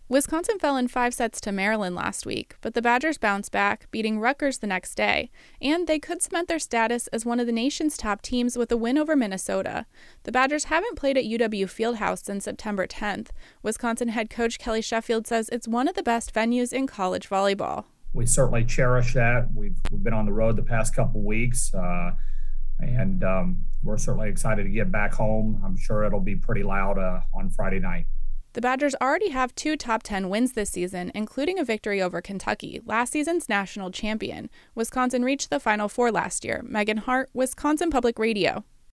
Wisconsin fell in 5 sets to Maryland last week, but the Badgers bounced back, beating Rutgers the next day, and they could cement their status as one of the nation's top teams with a win over Minnesota. The Badgers haven't played at UW Fieldhouse since September 10th. Wisconsin head coach Kelly Sheffield says it's one of the best venues in college volleyball. We certainly cherish that. We've been on the road the past couple weeks, and we're certainly excited to get back home. I'm sure it'll be pretty loud on Friday night. The Badgers already have 2 top 10 wins this season, including a victory over Kentucky, last season's national champion. Wisconsin reached the Final Four last year. Megan Hart, Wisconsin Public Radio.